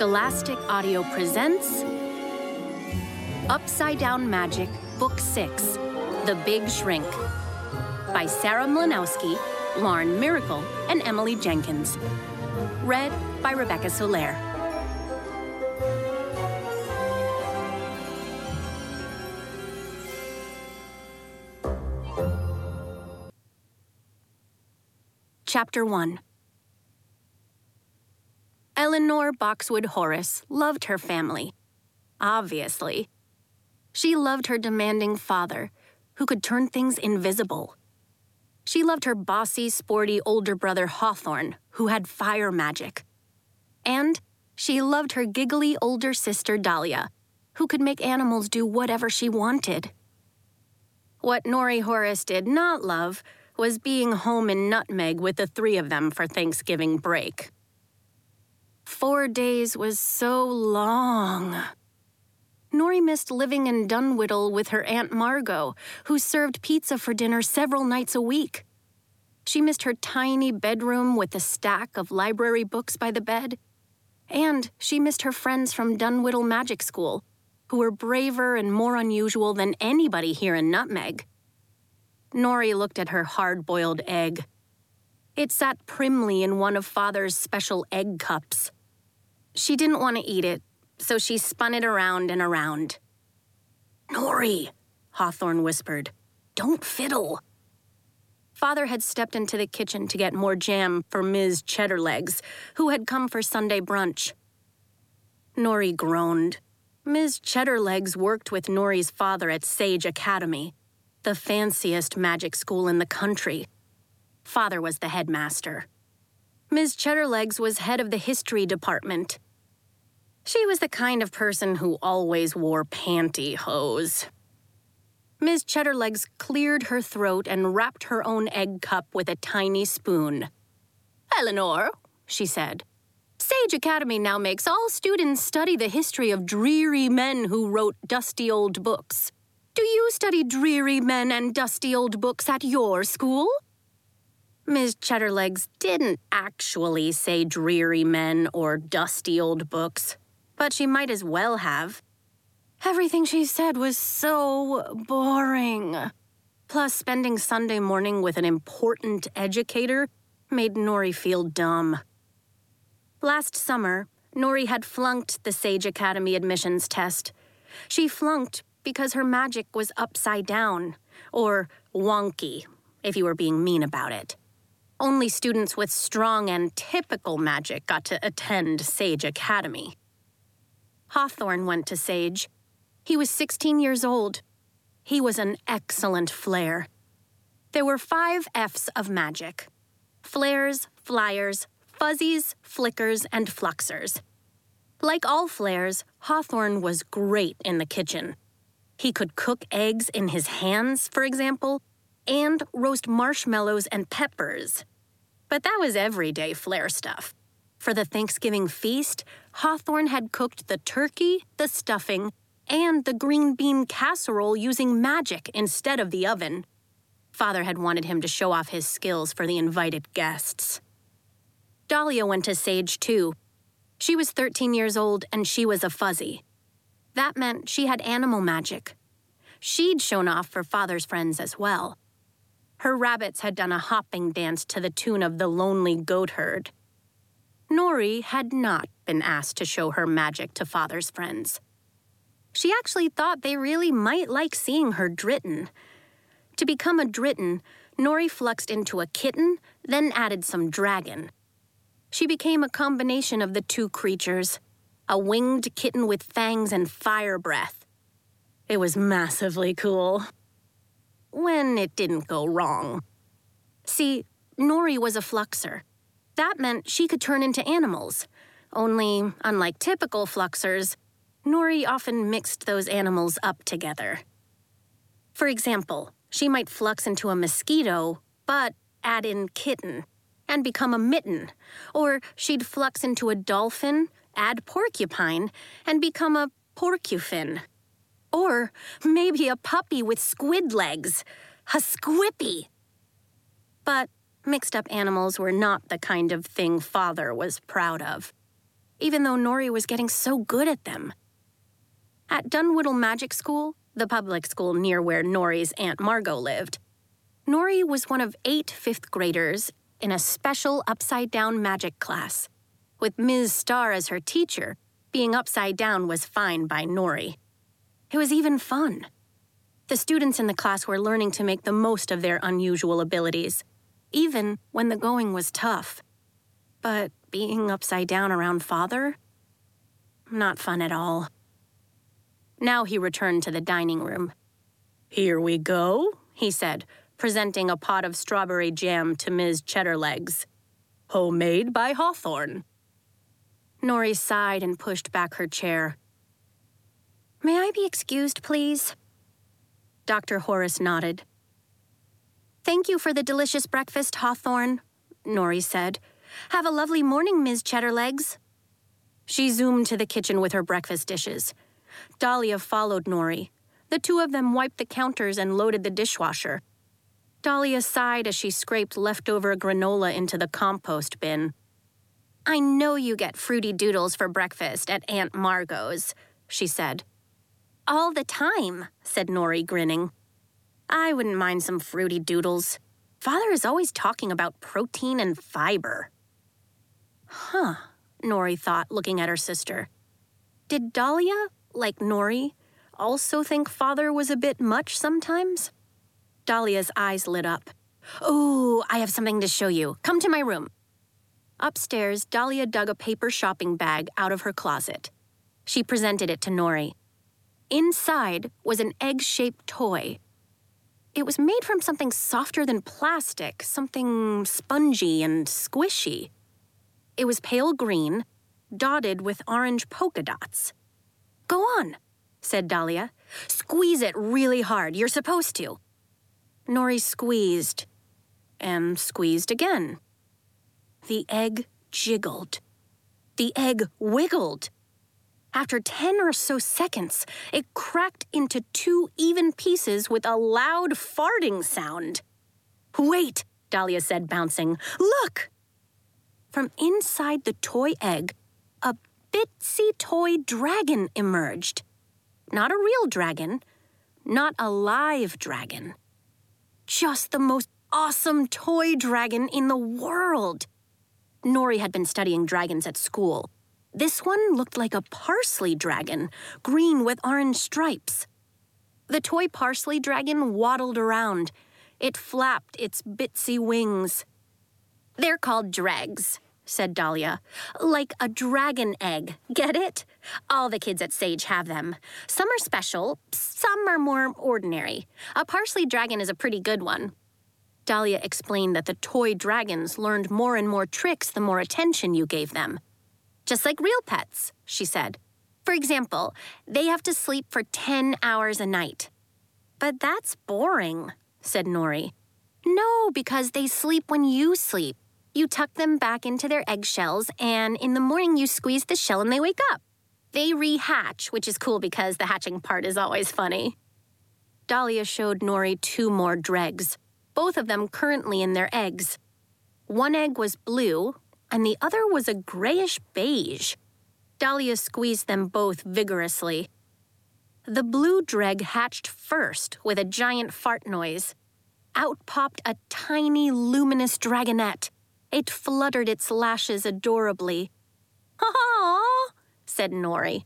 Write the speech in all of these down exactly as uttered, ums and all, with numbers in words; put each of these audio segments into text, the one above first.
Scholastic Audio presents Upside Down Magic, Book six, The Big Shrink, by Sarah Mlynowski, Lauren Miracle, and Emily Jenkins. Read by Rebecca Soler. Chapter one. Eleanor Boxwood Horace loved her family. Obviously. She loved her demanding father, who could turn things invisible. She loved her bossy, sporty older brother Hawthorne, who had fire magic. And she loved her giggly older sister Dahlia, who could make animals do whatever she wanted. What Nori Horace did not love was being home in Nutmeg with the three of them for Thanksgiving break. Four days was so long. Nori missed living in Dunwhiddle with her Aunt Margot, who served pizza for dinner several nights a week. She missed her tiny bedroom with a stack of library books by the bed. And she missed her friends from Dunwhiddle Magic School, who were braver and more unusual than anybody here in Nutmeg. Nori looked at her hard-boiled egg. It sat primly in one of Father's special egg cups. She didn't want to eat it, so she spun it around and around. "Nori," Hawthorne whispered, "don't fiddle." Father had stepped into the kitchen to get more jam for Miz Cheddarlegs, who had come for Sunday brunch. Nori groaned. Miz Cheddarlegs worked with Nori's father at Sage Academy, the fanciest magic school in the country. Father was the headmaster. Miz Cheddarlegs was head of the history department. She was the kind of person who always wore pantyhose. Miz Cheddarlegs cleared her throat and wrapped her own egg cup with a tiny spoon. "Eleanor," she said, "Sage Academy now makes all students study the history of dreary men who wrote dusty old books. Do you study dreary men and dusty old books at your school?" Miz Cheddarlegs didn't actually say dreary men or dusty old books, but she might as well have. Everything she said was so boring. Plus, spending Sunday morning with an important educator made Nori feel dumb. Last summer, Nori had flunked the Sage Academy admissions test. She flunked because her magic was upside down, or wonky, if you were being mean about it. Only students with strong and typical magic got to attend Sage Academy. Hawthorne went to Sage. He was sixteen years old. He was an excellent flare. There were five F's of magic: flares, flyers, fuzzies, flickers, and fluxers. Like all flares, Hawthorne was great in the kitchen. He could cook eggs in his hands, for example, and roast marshmallows and peppers. But that was everyday flare stuff. For the Thanksgiving feast, Hawthorne had cooked the turkey, the stuffing, and the green bean casserole using magic instead of the oven. Father had wanted him to show off his skills for the invited guests. Dahlia went to Sage, too. She was thirteen years old, and she was a fuzzy. That meant she had animal magic. She'd shown off for Father's friends as well. Her rabbits had done a hopping dance to the tune of The Lonely Goat Herd. Nori had not been asked to show her magic to Father's friends. She actually thought they really might like seeing her dritten. To become a dritten, Nori fluxed into a kitten, then added some dragon. She became a combination of the two creatures, a winged kitten with fangs and fire breath. It was massively cool. When it didn't go wrong. See, Nori was a fluxer. That meant she could turn into animals. Only, unlike typical fluxers, Nori often mixed those animals up together. For example, she might flux into a mosquito, but add in kitten, and become a mitten. Or she'd flux into a dolphin, add porcupine, and become a porcufin. Or maybe a puppy with squid legs, a squippy. But mixed-up animals were not the kind of thing Father was proud of. even though Nori was getting so good at them. At Dunwoodle Magic School, the public school near where Nori's Aunt Margot lived, Nori was one of eight fifth graders in a special upside-down magic class. With Miz Starr as her teacher, being upside down was fine by Nori. It was even fun. The students in the class were learning to make the most of their unusual abilities, even when the going was tough. But being upside down around Father? Not fun at all. Now he returned to the dining room. "Here we go," he said, presenting a pot of strawberry jam to Miz Cheddarlegs. "Homemade by Hawthorne." Nori sighed and pushed back her chair. "May I be excused, please?" Doctor Horace nodded. "Thank you for the delicious breakfast, Hawthorne," Nori said. "Have a lovely morning, Miz Cheddarlegs." She zoomed to the kitchen with her breakfast dishes. Dahlia followed Nori. The two of them wiped the counters and loaded the dishwasher. Dahlia sighed as she scraped leftover granola into the compost bin. "I know you get fruity doodles for breakfast at Aunt Margot's," she said. "All the time," said Nori, grinning. "I wouldn't mind some fruity doodles. Father is always talking about protein and fiber." Huh, Nori thought, looking at her sister. Did Dahlia, like Nori, also think Father was a bit much sometimes? Dahlia's eyes lit up. "Oh, I have something to show you. Come to my room." Upstairs, Dahlia dug a paper shopping bag out of her closet. She presented it to Nori. Inside was an egg-shaped toy. It was made from something softer than plastic, something spongy and squishy. It was pale green, dotted with orange polka dots. "Go on," said Dahlia. "Squeeze it really hard. You're supposed to." Nori squeezed and squeezed again. The egg jiggled. The egg wiggled. After ten or so seconds, it cracked into two even pieces with a loud farting sound. "Wait," Dahlia said, bouncing. "Look!" From inside the toy egg, a bitsy toy dragon emerged. Not a real dragon, not a live dragon. Just the most awesome toy dragon in the world. Nori had been studying dragons at school. This one looked like a parsley dragon, green with orange stripes. The toy parsley dragon waddled around. It flapped its bitsy wings. "They're called dregs," said Dahlia. "Like a dragon egg, get it? All the kids at Sage have them. Some are special, some are more ordinary. A parsley dragon is a pretty good one." Dahlia explained that the toy dragons learned more and more tricks the more attention you gave them. "Just like real pets," she said. "For example, they have to sleep for ten hours a night." "But that's boring," said Nori. "No, because they sleep when you sleep. You tuck them back into their eggshells, and in the morning you squeeze the shell and they wake up. They rehatch, which is cool because the hatching part is always funny." Dahlia showed Nori two more dregs, both of them currently in their eggs. One egg was blue, and the other was a grayish beige. Dahlia squeezed them both vigorously. The blue dreg hatched first with a giant fart noise. Out popped a tiny, luminous dragonette. It fluttered its lashes adorably. "Aw," said Nori.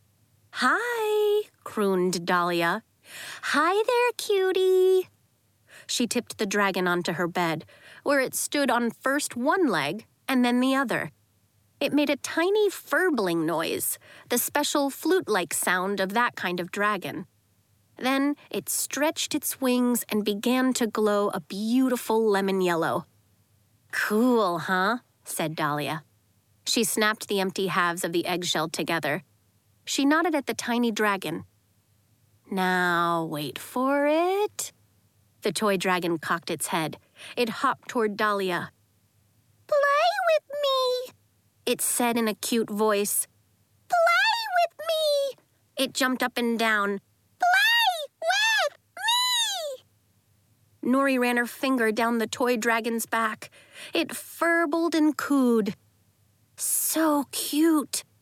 "Hi," crooned Dahlia. "Hi there, cutie." She tipped the dragon onto her bed, where it stood on first one leg and then the other. It made a tiny furbling noise, the special flute-like sound of that kind of dragon. Then it stretched its wings and began to glow a beautiful lemon yellow. "Cool, huh?" said Dahlia. She snapped the empty halves of the eggshell together. She nodded at the tiny dragon. "Now, wait for it." The toy dragon cocked its head. It hopped toward Dahlia. "Play with me," it said in a cute voice. "Play with me." It jumped up and down. "Play with me." Nori ran her finger down the toy dragon's back. It furbled and cooed. "So cute,"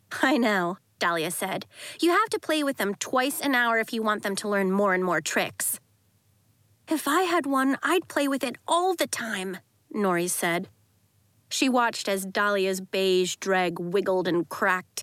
I know, Dahlia said. You have to play with them twice an hour if you want them to learn more and more tricks. If I had one, I'd play with it all the time, Nori said. She watched as Dahlia's beige dreg wiggled and cracked.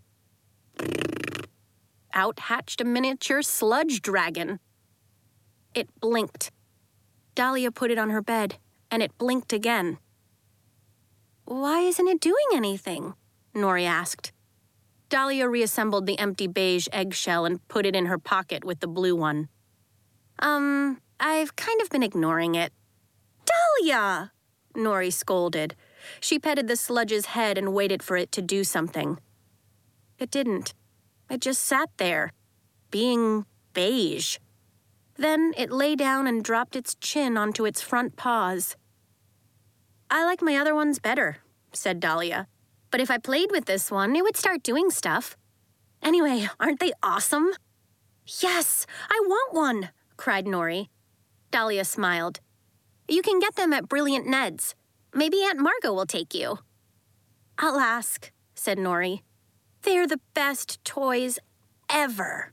Out hatched a miniature sludge dragon. It blinked. Dahlia put it on her bed, and it blinked again. Why isn't it doing anything? Nori asked. Dahlia reassembled the empty beige eggshell and put it in her pocket with the blue one. Um, I've kind of been ignoring it. Dahlia! Nori scolded. She petted the sludge's head and waited for it to do something. It didn't. It just sat there, being beige. Then it lay down and dropped its chin onto its front paws. I like my other ones better, said Dahlia. But if I played with this one, it would start doing stuff. Anyway, aren't they awesome? Yes, I want one, cried Nori. Dahlia smiled. You can get them at Brilliant Ned's. Maybe Aunt Margot will take you. I'll ask, said Nori. They're the best toys ever.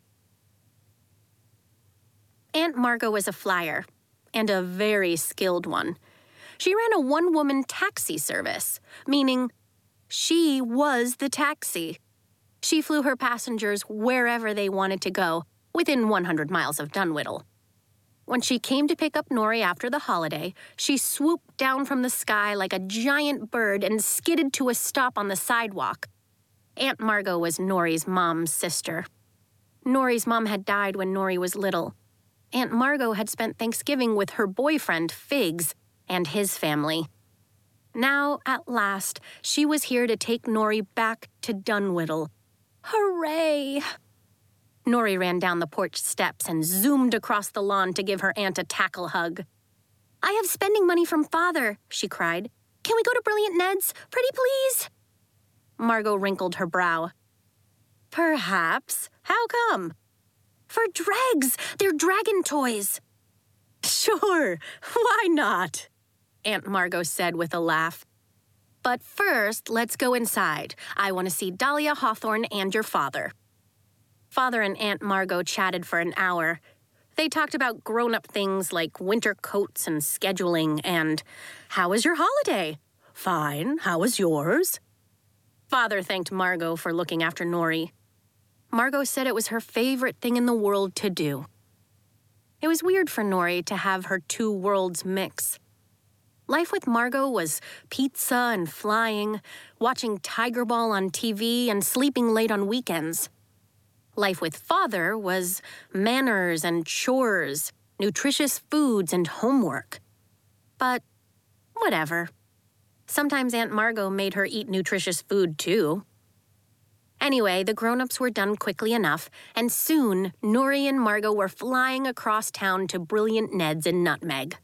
Aunt Margot was a flyer, and a very skilled one. She ran a one-woman taxi service, meaning she was the taxi. She flew her passengers wherever they wanted to go, within one hundred miles of Dunwhiddle. When she came to pick up Nori after the holiday, she swooped down from the sky like a giant bird and skidded to a stop on the sidewalk. Aunt Margot was Nori's mom's sister. Nori's mom had died when Nori was little. Aunt Margot had spent Thanksgiving with her boyfriend, Figs, and his family. Now, at last, she was here to take Nori back to Dunwhiddle. Hooray! Nori ran down the porch steps and zoomed across the lawn to give her aunt a tackle hug. I have spending money from Father, she cried. Can we go to Brilliant Ned's? Pretty please? Margot wrinkled her brow. Perhaps. How come? For dregs. They're dragon toys. Sure. Why not? Aunt Margot said with a laugh. But first, let's go inside. I want to see Dahlia Hawthorne and your father. Father and Aunt Margot chatted for an hour. They talked about grown-up things like winter coats and scheduling and, how was your holiday? Fine. How was yours? Father thanked Margot for looking after Nori. Margot said it was her favorite thing in the world to do. It was weird for Nori to have her two worlds mix. Life with Margot was pizza and flying, watching Tiger Ball on T V, and sleeping late on weekends. Life with Father was manners and chores, nutritious foods and homework. But whatever. Sometimes Aunt Margot made her eat nutritious food, too. Anyway, the grown-ups were done quickly enough, and soon Nori and Margot were flying across town to Brilliant Ned's in Nutmeg.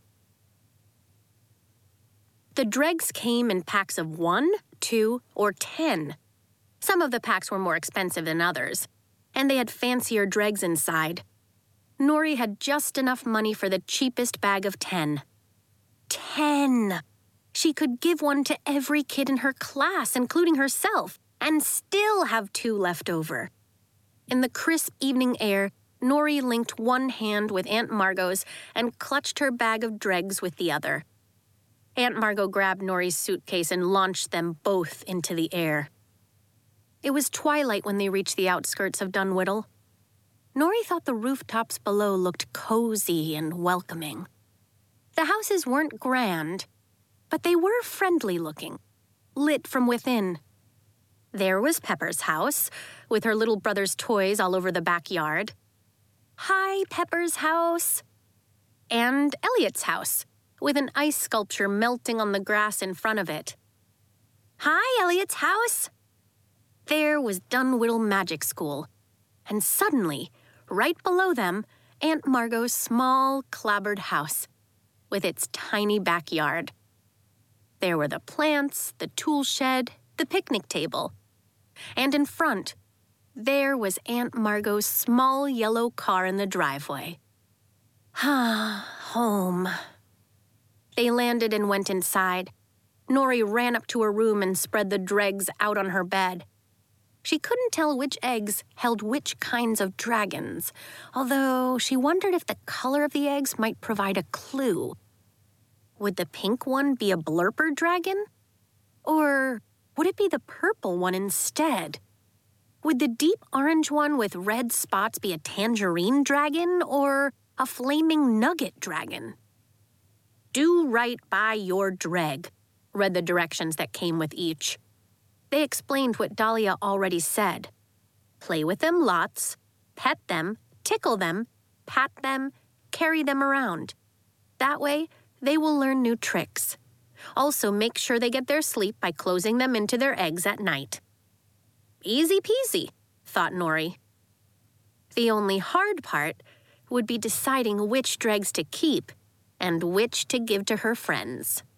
The dregs came in packs of one, two, or ten. Some of the packs were more expensive than others, and they had fancier dregs inside. Nori had just enough money for the cheapest bag of ten. Ten! She could give one to every kid in her class, including herself, and still have two left over. In the crisp evening air, Nori linked one hand with Aunt Margot's and clutched her bag of dregs with the other. Aunt Margot grabbed Nori's suitcase and launched them both into the air. It was twilight when they reached the outskirts of Dunwhiddle. Nori thought the rooftops below looked cozy and welcoming. The houses weren't grand, but they were friendly-looking, lit from within. There was Pepper's house, with her little brother's toys all over the backyard. Hi, Pepper's house. And Elliot's house, with an ice sculpture melting on the grass in front of it. Hi, Elliot's house. There was Dunwhiddle Magic School, and suddenly, right below them, Aunt Margot's small, clapboard house, with its tiny backyard. There were the plants, the tool shed, the picnic table. And in front, there was Aunt Margot's small yellow car in the driveway. Ah, home. They landed and went inside. Nori ran up to her room and spread the dregs out on her bed. She couldn't tell which eggs held which kinds of dragons, although she wondered if the color of the eggs might provide a clue. Would the pink one be a blurper dragon? Or would it be the purple one instead? Would the deep orange one with red spots be a tangerine dragon or a flaming nugget dragon? Do right by your dreg, read the directions that came with each. They explained what Dahlia already said. Play with them lots, pet them, tickle them, pat them, carry them around. That way, they will learn new tricks. Also, make sure they get their sleep by closing them into their eggs at night. Easy peasy, thought Nori. The only hard part would be deciding which dregs to keep and which to give to her friends.